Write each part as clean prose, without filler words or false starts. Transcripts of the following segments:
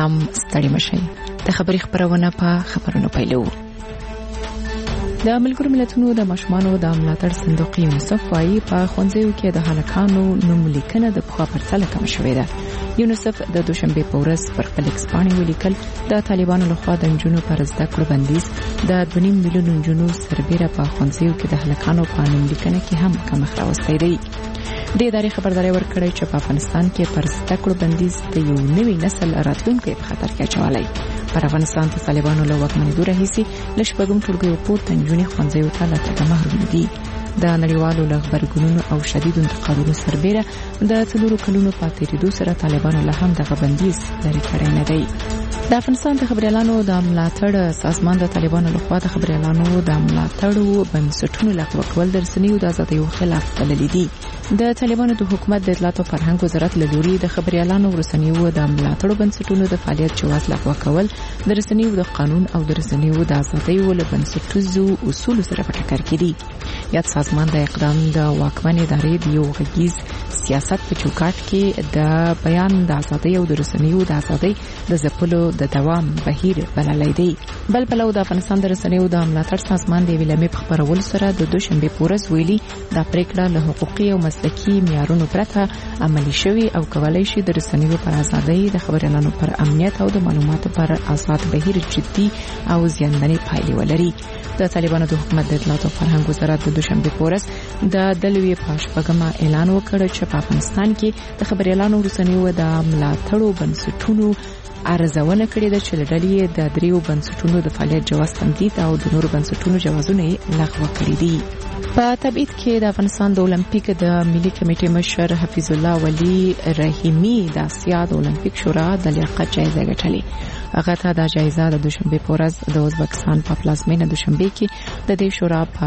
سلام ستړي مشئ. د خبري خبرونه په خبرونو پیلو. د ملګرو ملتونو د ماشومانو د ملاتړ صندوق یونیسف وايي په ښوونځیو کې د هلکانو نوم لیکنه د پخوا پرتله کم شوې ده. یونیسف د دوشنبه په ورځ پر خپل ایکس باندې ولیکل د طالبانو لخوا د نجونو پر زده کړو بندیز د 2.5 میلیون نجونو سربېره په ښوونځیو کې د هلکانو په نوم لیکنه کې هم کم راوستي دی. د ادارې خبرداري ورکړې چې په افغانستان کې پر زده کړو بندیز د یو نوي نسل راتلونکي په خطر کې اچولای. پر افغانستان د طالبانو له واکمنۍ راهیسې لشپږم ټولګیو پورته نجونې ښوونځیو ته له تګ محروم دي. د نړیوالو غبرګونونو او شدید انتقادونو سربېره د 4 کلونو په تیریدو سره طالبانو له هم دغه بندیز لري کړی نه دی. د افغانستان د خبريالانو د ملاتړ سازمان د طالبانو لخوا د خبريالانو د ملاتړ بنسټونو لغوه کول د رسنیو د ازادۍ خلاف تللی دي. د طالبانو د حکومت د اطلاعات او فرهنګ وزارت له لوري د خبريالانو رسنیو د ملاتړ بنسټونو د فعالیت جواز لغوه کول د رسنیو د قانون او د رسنیو د ازادۍ ول بنسټیزو اصول سره په ټکر کې دي. یاد سازمان د اقدام د واکمن ادارې د یو غږیز سیاست په چوکاټ کې د بیان د ازادۍ او د رسنیو د ازادۍ د ځپلو د دوام بهیر بللی دی. بل پلو د افغانستان د رسنیو د ملاتړ سازمان د ویلمې په خبرولو سره د دوشنبه پورز ویلي د پریکړه له حقوقي او مسلکي معیارونو پرته عملی شوی او کولای شي د رسنیو پر ازادۍ د خبريالانو پر امنیت او د معلوماتو پر آزاد بهیر جدي او زیانمنې پایلې ولري. د طالبانو د حکومت د اطلاعات او فرهنګ وزارت د دوشنبه پورز د دلوي پاشپګما اعلان وکړ چې په افغانستان کې د خبريالانو رسنیو د ملاتړو بنسټونو ارزونه کړې ده چې لړلې د 3 بنسټونو د فعالیت جواز تمدید او د نورو بنسټونو جوازونه لغوه کړې دي. په تبعید کې د افغانستان د اولمپیک د ملي کمیټې مشر حفیظ الله ولی رحیمی د آسیا د اولمپیک شورا د لیاقت جایزه ګټلې. هغه ته د جایزه د دوشنبه په ورځ د ازبکستان په پلازمینه دوشنبه کې د دې شورا په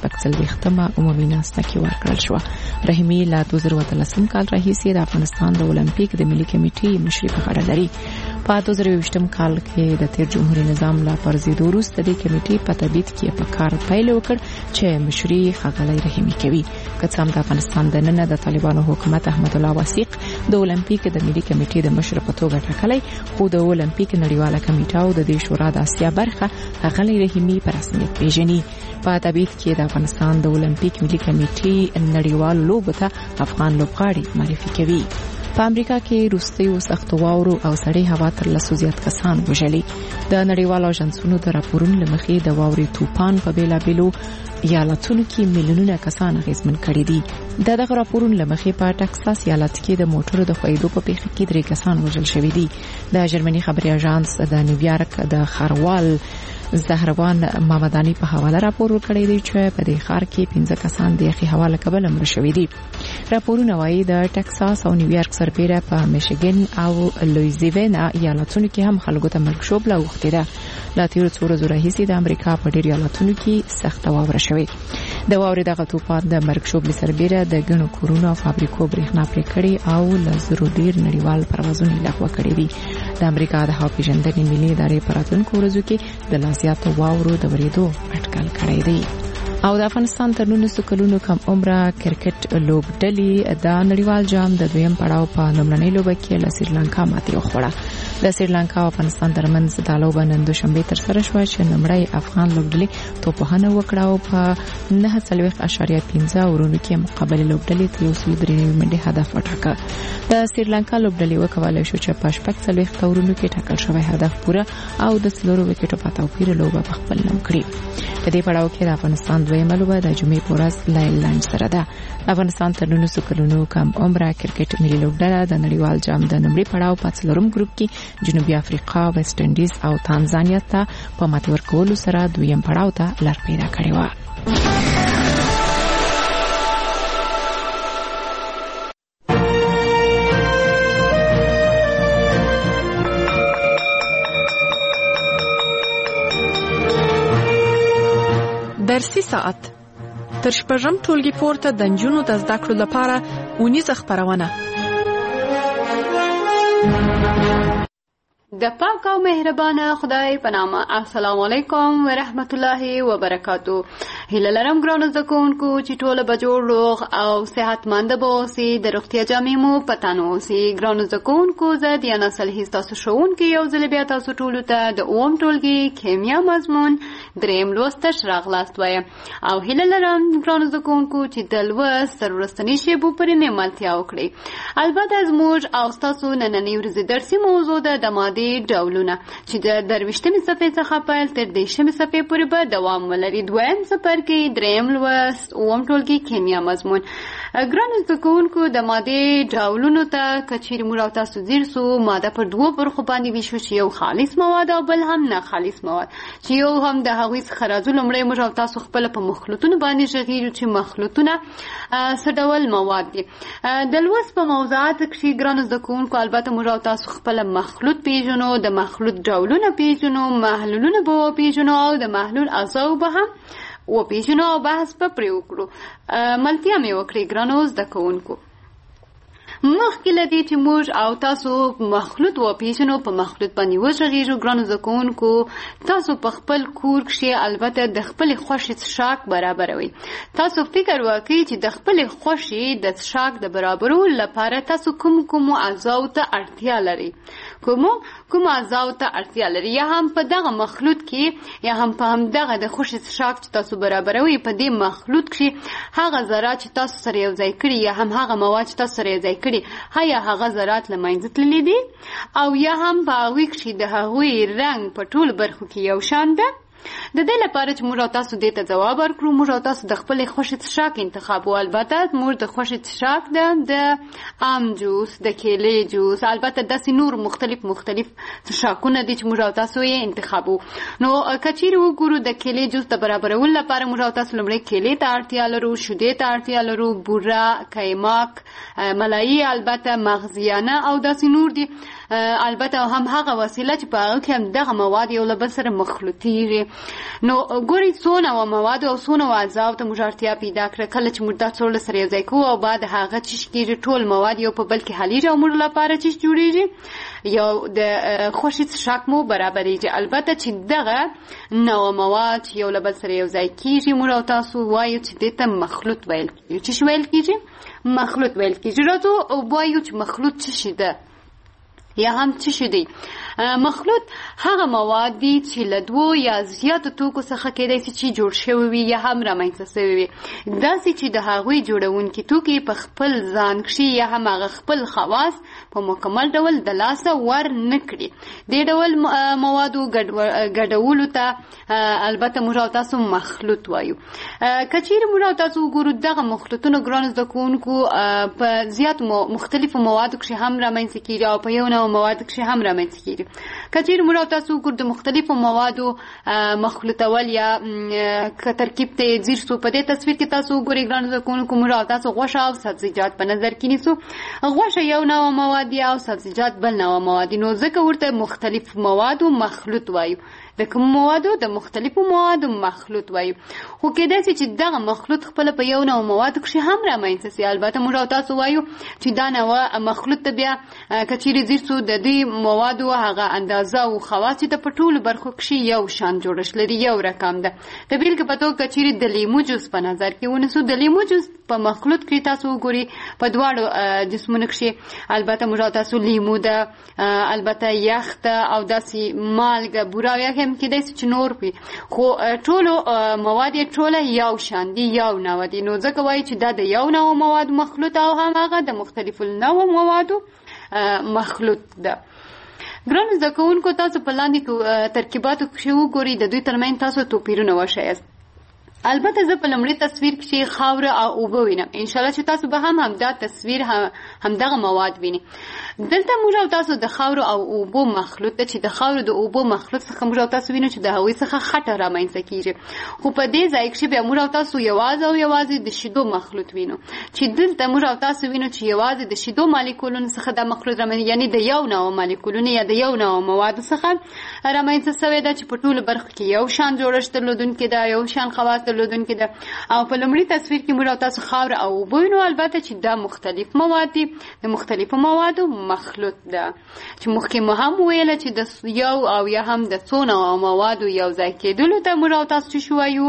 40مه عمومي ناسته کې ورکړل شو. رحیمی لا 2013 کال راهیسې د افغانستان د اولمپیک د ملي کمیټې مشري په غاړه لري. په 2020 کال کې د تیر جمهوریت نظام لا پرځېدو وروسته د کمیټې په تبعید کې په کار پیل وکړ چې مشري ښاغلی رحیمی کوي. که څه هم د افغانستان د نن د طالبانو حکومت احمد الله واسق د اولمپیک د ملي کمیټې د مشر په توګه ټاکلی، خو د اولمپیک نړیواله کمیټه او د دې شورا د آسیا برخه ښاغلی رحیمی په رسمیت پیژني. په تبعید کې د افغانستان د اولمپیک ملي کمیټې نړیوال لوبو ته افغان لوبغاړي معرفي کوي. په امریکا کې روسي سخت واورو او سړې هوا تر 200 زیات کسان وژلي. د نړیوالو اژانسونو د راپورونو لمخې د واورې طوفان په بیلابیلو ایالتونو کې میلیونونه کسان اغیزمن کړي دي. دغه راپورونو لمخې په ټکساس ایالت کې د موټرو د خویدو په پیښه کې 3 کسان وژل شوي دي. د جرمني خبري اژانس د نیویارک د خروال زهروان مامدانی په حواله راپور ورکړی دی چې په دې ښار کې 15 کسان د یخي هوا له کبله مړه شوي دي. راپورونه وايي د ټکساس او نیویارک سربېره په میشیګن او لویزیانا ایالتونو کې هم خلکو ته مرګ شوبله وخته ده. لا تیر څو ورځې راهیسې د امریکا په ډېر ایالتونو کې سخت واوره شوې. د واورې دغه طوفان د مرګ شوبلې سربېره د ګڼو کورونو او فابریکو برېښنا پرې کړې او له زرو ډېر نړیوال پروازونه لغوه کړي دي. د امریکا د هوا پیژندنې ملي ادارې په راتلونکو ورځو کې د لاسیاتو واورو د ورېدو اټکل کړی دی. او د افغانستان تر 19 کلونو کم عمره کرکټ لوبډلې د نړیوال جام د دویم پړاو په لومړنۍ لوبه کې له سریلانکا ماتې وخوړه. د سریلانکا او افغانستان ترمنځ د لوبه نن دوشنبه تر سره شو چې لومړی افغان لوبډلې توپخانه وکړه او په 9.5 اورونو کې مقابله لوبډلې ته 103 منډه هدف وټاکه. د سریلانکا لوبډلې وکولای شو چې په 4 اورونو کې ټاکل شوی هدف پوره او د 4 وکټو په توپیر لوبه په خپل نوم کړې. په دې پړاو کې د افغانستان دویمه لوبه د جمعې په ورځ لایلند سره ده. افغانستان تر 19 کلونو کم عمره کرکټ ملي لوبډله د نړیوال جام د لومړي پړاو په 4م ګروپ کې جنوبي افریقا، ویسټ انډیز او تانزانیا ته په ماتې ورکولو سره دویم پړاو ته لار پیدا کړې و. درسي ساعت تر 6م ټولګي پورته د نجونو د زده کړو لپاره اونیزه خبرونه. د پاک او مهربانه خدای په نامه. السلام علیکم ورحمت الله وبرکاتو. هیله لرم ګرانو زده کوونکو چې ټوله به جوړ روغ او صحتمند به اوسئ. د روغتیا جامې مو په تن اوسئ. ګرانو زده کوونکو زه دیانا صالحي ستاسو ښوونکې یو ځل بیا تاسو ټولو ته د اووم ټولګي کیمیا مضمون دریم لوست ته ښه راغلاست وایم او هیله لرم ګرانو زده کوونکو چې د لوست تر وروستنۍ شیبو پورې مېلمستیا وکړئ. البته زموږ او ستاسو نننۍ ورځې درسي موضوع ده د مادې ډولونه چې د 23مې صفحې څخه پیل تر 30مې صفحې پورې به دوام ولري. دویم څپرکی دریم لوست اووم ټولګي کیمیا مضمون. ګرانو زده کوونکو د مادې ډولونو ته که چیرې موږ او تاسو ځیر سو ماده پر دوو برخو باندې ویشو چې یو خالص مواد او بل هم نه خالص مواد چې یو هم د هغوی څخه راځو. لومړی موږ او تاسو خپله په مخلوطونو باندې غږیږو چې مخلوطونه څه ډول مواد دي. د لوست په موضوعاتو کښې ګرانو زده کوونکو البته موږ او تاسو خپله مخلوط پیژنو، د مخلوط ډولونه پیژنو، محلولونه به وپیژنو او د محلول اجزاو به هم وپیژنو او بحث به پرې وکړو. ملتیا مې وکړئ ګرانو زده کوونکو. مخکې له دې چې موږ او تاسو مخلوط وپیژنو په مخلوط باندې وغږیږو ګرانو زده کوونکو تاسو په خپل کور کښې البته د خپلې خوښې څښاک برابروئ. تاسو فکر وکړئ چې د خپلې خوښې د څښاک د برابرولو لپاره تاسو کومو اجزاو ته اړتیا لرئ، کومو اجزاو ته اړتیا لري، یا هم په دغه مخلوط کې یا هم په همدغه د خوښې څښاک چې تاسو برابروئ په دې مخلوط کښې هغه ذرات چې تاسو سره یو ځای کړي یا هم هغه مواد چې تاسو سره یو ځای کړي یا هغه ذرات له منځه تللي دي او یا هم په هغوی کښې د هغوی رنګ په ټولو برخو کې یو شان ده. د دې لپاره چې موږ او تاسو دې ته ځواب ورکړو موږ او تاسو د خپلې خوښې څښاک انتخاب و. البته موږ د خوښې څښاک ده د ام جوس، د کیلې جوس، البته داسې نور مختلف څښاکونه دي چې موږ او تاسو یې انتخابو. نو که چیرې وګورو د کیلې جوس د برابرولو لپاره موږ او تاسو لومړی کیلې ته اړتیا لرو، شیدې ته اړتیا لرو، بوره، قیماق، ملایي، البته مغزیانه او داسې نور دي. البته هم هغه وسیله چې په هغه کې هم دغه مواد یو له بل سره مخلوطیږي. نو ګورئ څونه و مواد او څونه و اجزاو ته موږ اړتیا پیدا کړه. کله چې موږ دا څوړله سره یو ځای کوو او بعد هغه چیش کېږي ټول مواد یو په بل کې حلیږي او موږ لپاره چیش جوړېږي یو د خوښې څښاک مو برابرېږي. البته چې دغه نوع مواد چې یو له بل سره یو ځای کېږي موږ او تاسو وایو چې دې ته مخلوط ویل کېږي. څه شی ویل کېږي؟ مخلوط ویل کېږي. راځو وایو چې مخلوط څه شی ده یا هم څه شی دی. مخلوط هغه مواد دي چې له دوو یا زیاتو توکو څخه کېدای شي چې جوړ شوي وي یا هم رامنځته شوي وي، داسې چې د هغوی جوړونکي توکي په خپل ځان کښې یا هم هغه خپل خواص په مکمل ډول د لاسه ور نه کړي. دې ډول موادو ګډولو ته البته موږ او تاسو مخلوط وایو. که چیرې موږ او تاسو وګورو دغه مخلوطونه ګرانو زده کوونکو په زیاتو مختلفو موادو کښې هم رامنځته کېږي او په یو نوع موادو کښې هم رامنځته کېږي. که چیرې موږ او تاسو وګورو د مختلفو موادو مخلوطول یا که ترکیب ته یې ځیر سو په دې تصویر کې تاسو وګورئ ګرانو زده کوونکو موږ او تاسو غوښه او سبزیجات په نظر کې نیسو. غوښه یو نوع مواد دي او سبزیجات بل نوع مواد دي. نو ځکه ورته مختلف موادو مخلوط وایو. د کوم موادو؟ د مختلفو موادو مخلوط وایو. خو کېدای شي چې دغه مخلوط خپله په یو نوع موادو کښې هم رامنځته سي. البته موږ او تاسو وایو چې دا نوع مخلوط ته بیا که چیرې ځیر سو د دې موادو هغه اندازه او خواص چې په ټولو برخو کښې یو شان جوړښت لري، یو رقم ده. د بېلګې په توګه که چیرې د لیمو جوس په نظر کې ونیسو، د لیمو جوس په مخلوط کښې تاسو وګورئ په دواړو جسمونو کښې البته موږ او تاسو لیمو ده، البته یخ ده او داسې مالګه، بوره او یخ هم کېدای شي چې نور وي، خو ټولو مواد یې ټوله یو شان دي، یو نوع دي. نو ځکه وایي چې دا د یو نوع موادو مخلوط او هم هغه د مختلفو نوع موادو مخلوط ده. ګرانو زده کوونکو تاسو په لاندې ترکیباتو کښې وګورئ د دوی ترمنځ تاسو توپیرونه وښیاست. البته زه په لومړي تصویر کښې خاوره او اوبه وینم. انشاءالله چې تاسو به هم همدا تصویر همدغه مواد وینئ. دلته موږ او تاسو د خاورو او اوبو مخلوط ده چې د خاورو د اوبو مخلوط څخه موږ او تاسو وینو چې د هغوی څخه خټه رامنځته کېږي. خو په دې ځای کښې بیا موږ او تاسو یوازې د شیدو مخلوط وینو چې دلته موږ او تاسو وینو چې یوازې د شیدو مالیکولونو څخه دا مخلوط رامنځته، یعنې د یو نوع مالیکولونو یا د یو نوع موادو څخه رامنځته شوی ده چې په ټولو برخو کې یو شان جوړښت درلودونکې ده، یو شان خواص درلودونکې ده. او په لومړي تصویر کې موږ او تاسو خاوره او اوبه وینو، البته چې دا مختلف مواد دي، د مختلفو موادو مخلوط ده. چې مخکې مو هم ویله چې د یو او یا هم د څو نوعو موادو یو ځای کېدلو ته موږ او تاسو چې وایو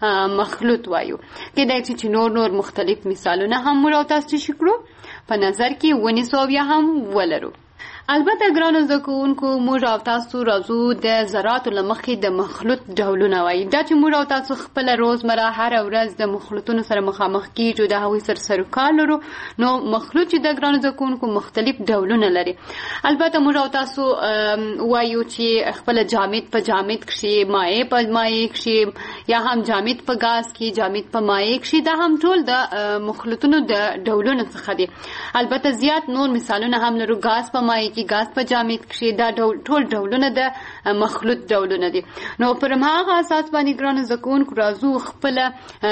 مخلوط وایو. کېدای شي چې نور مختلف مثالونه هم موږ او تاسو چې کړو په نظر کې ونیسو او یا هم ولرو. البته ګرانو زده کوونکو موږ او تاسو راځو د ذراتو له مخې د مخلوط ډولونه وایي. دا چې موږ او تاسو خپله روزمره هره ورځ د مخلوطونو سره مخامخ کیږو، د هغوی سره سروکار لرو، نو مخلوط چې د ګرانو زده کوونکو مختلف ډولونه لري. البته موږ او تاسو وایو چې خپله جامد په جامد کښي، مایع په مایع کښي، یا هم جامد په ګاز کې، جامد په مایع کښي، دا هم ټول د مخلوطونو د ډولونو څخه دي. البته زیات نور مثالونه هم لرو، ګاز په مایع کې، ګاز په جامد کښي، دا ټول ډولونه د مخلوط ډولونه دي. نو پر هغه اساس باندې ګرانو زده کوونکو راځو خپله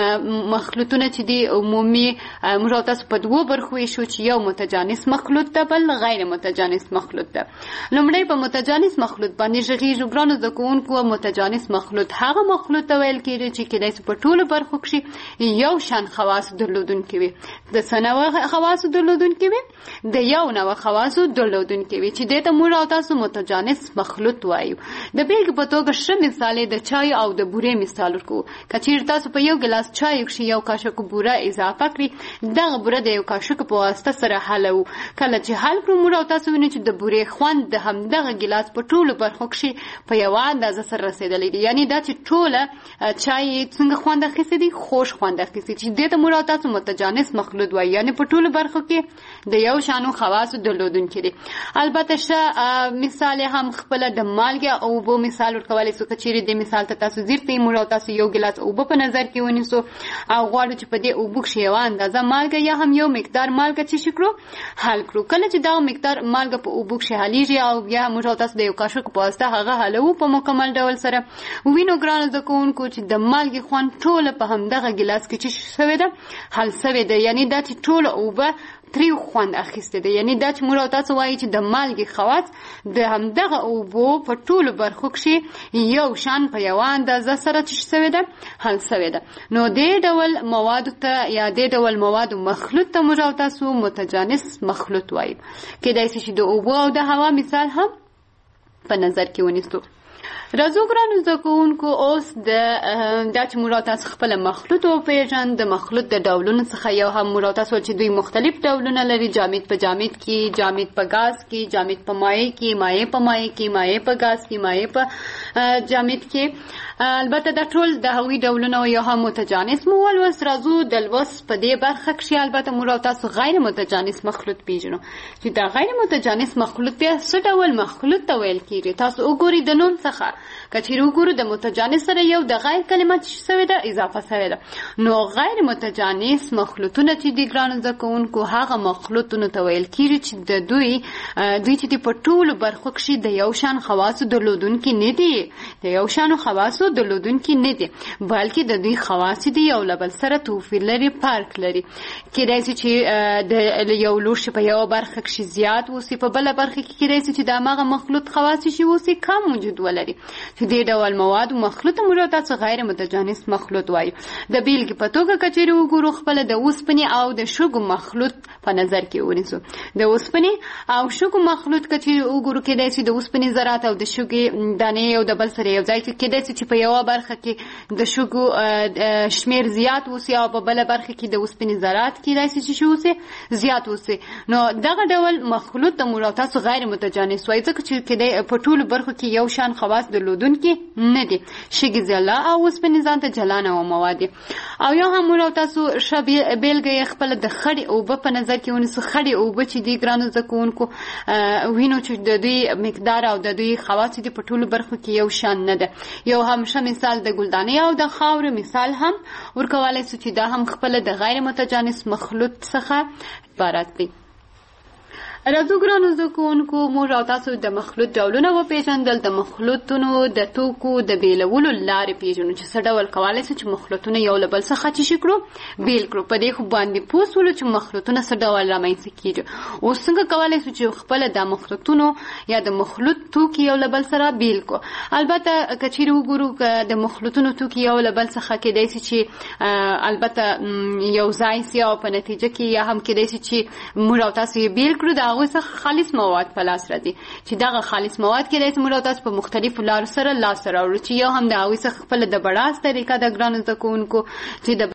مخلوطونه چې دي عمومي موږ او تاسو په دوو برخو ویشو چې یو متجانس مخلوط ده، بل غیر متجانس مخلوط ده. لومړی په متجانس مخلوط باندې غږیږو. ګرانو زده کوونکو متجانس مخلوط هغه مخلوط ته ویل کېږي چې کېدای شي په ټولو برخو کښي یو شان خواص درلودونکي وي، د څه نوع خواصو درلودونکي وي، د یو نوع خواصو درلودونکي وي، چې دې ته موږ او تاسو متجانس مخلوط وایو. د بیلګې په توګه ښه مثال د چای او د بورې مثال ورکوو. که چېرې تاسو په یو ګیلاس چای کښې یو کاشوک بوره اضافه کړئ، دغه بوره د یو کاشوک په واسطه سره حلوو. کله چې حل کړو موږ او تاسو وینو چې د بورې خوند د همدغه ګیلاس په ټولو برخو کښې په یوه اندازه سره رسېدلی دی. یعنې دا چې ټوله چای څنګه خوند اخیستی دی، خوږ خوند اخیستی، چې دې ته موږ او تاسو متجانس مخلوط وایو. یعنې په ټولو برخو کې د یو شانو خواصو درلودونکي دي. البته ښه مثال هم خپله د مالګې او اوبو مثال ورکولی سو. که چېرې دې مثال ته تاسو ځیر ته موږ او تاسو یو ګیلاس اوبه په نظر کې ونیسو او غواړو چې په دې اوبو کښې یوه اندازه مالګه یا هم یو مقدار مالګه چې کړو حل کړو. کله چې دغه مقدار مالګه په اوبو کښې حلیږي او بیا موږ او تاسو د یو کاشوک په واسطه هغه حلوو په مکمل ډول سره، وینو ګرانو زده کوونکو چې د مالګې خوند ټوله په همدغه ګیلاس کې چې شوې ده حل شوې ده. یعنې دا چې ټوله اوبه تریو خوند اخیسته ده. یعنی دا چې موږ او تاسو وایي چې د مالګې خواص د همدغه اوبو په ټولو برخو کښې یو شان په یوه اندازه سره چې شوې ده حل شوې ده. نو دې ډول موادو ته یا دې ډول موادو مخلوط ته موږ او تاسو متجانس مخلوط وایو. کېدای شي چې د اوبو او د هوا مثال هم په نظر کې ونیسو. راځو ګرانو زده کوونکو اوس دا چې موږ او تاسو خپله مخلوط وپېژنو. د مخلوط د ډولونو څخه یو هم موږ او تاسو چې دوی مختلف ډولونه لري، جامد په جامد کې، جامد په ګاز کې، جامد په مایع کې، مایع په مایع کې، مایع په ګاز کې، مایع په جامد کې. البته دا ټول د هغوی ډولونه او یو هم متجانس مو ولوست. راځو د لوست په دې برخه کښې البته موږ او تاسو غیر متجانس مخلوط پېژنو. چې دا غیر متجانس مخلوط بیا څه ډول مخلوط ته ویل کېږي. تاسو وګورئ د نوم څخه که چېرې وګورو د متجانس سره یو د غیر کلمه چې شوې ده اضافه شوې ده. نو غیر متجانس مخلوطونه چې دي ګرانو زده کوونکو هغه مخلوطونو ته ویل کېږي چې د دوی چې دي په ټولو برخو کښې د یو شان خواصو درلودونکي نه دي، د یو شانو خواصو درلودونکي نه دي، بلکې د دوی خواص دي یو له بل سره توپیر لري، فرق لري. کېدای شي چې د یو لوښي په یوه برخه کښې زیات اوسي، په بله برخه کې کېدای شي چې د هماغه مخلوط خواص چې اوسي کم وجود ولري. چې دې ډول مواد مخلوط موږ تاسو غیر متجانس مخلوط وایو. د بیلګې په توګه که چېرې وګورو خپله د اوسپنې او د شګو مخلوط په نظر کې ونیسو. د اوسپنې او شګو مخلوط که چېرې وګورو کېدای شي د اوسپنې ذرات او د شګې دانې یو د بل سره یو ځای کې کېدای شي چې په یوه برخه کې د شګو شمیر زیات اوسي او په بله برخه کې د اوسپنې ذرات کېدای شي چې اوسي زیات اوسي. نو دغه ډول مخلوط د موږ تاسو غیر متجانس وایي، ځکه چې کېدای په ټولو برخو کې یو شان خواص درلودونکي نه دي. شګې جلا او اوسپنې ځان ته جلا نوع مواد دي. او یو هم موږ تاسو ښه بېلګه یې خپله د خړې اوبه په نظر کې ونیسو. خړې اوبه چې دي ګرانو زده کوونکو وینو چې د دوی مقدار او د دوی خواص دي په ټولو برخو کې یو شان نه ده. یو هم ښه مثال د ګلدانې او د خاورې مثال هم ورکولی سو چې دا هم خپله د غیر متجانس مخلوط څخه عبارت دی. راځو ګرانو زده کوونکو موږ او تاسو د مخلوط ډولونه وپېژندل. د مخلوطونو د توکو د بیلولو لارې پېژنو چې څه ډول کولی شو چې مخلوطونه یو له بل څخه چې کړو بیل کړو. په دې خو باندې پوه شولو چې مخلوطونه څه ډول رامنځته کېږي. اوس څنګه کولی شو چې خپله د مخلوطونو یا د مخلوط توکي یو له بل سره بیل کړو. البته که چیرې وګورو که د مخلوطونو توکي یو له بل څخه کېدای شي چې البته یو ځای سي او په نتیجه کې یا هم کېدای شي چې موږ او تاسو یې بیل کړو، د هغوی څخه خالص مواد په لاس راځي چې دغه خالص مواد کېدای شي موږ او تاسو په مختلفو لارو سره لاسته راوړو چې یو هم د هغوی څخه خپله د بړاس طریقه د ګرانو زده کوونکو چې د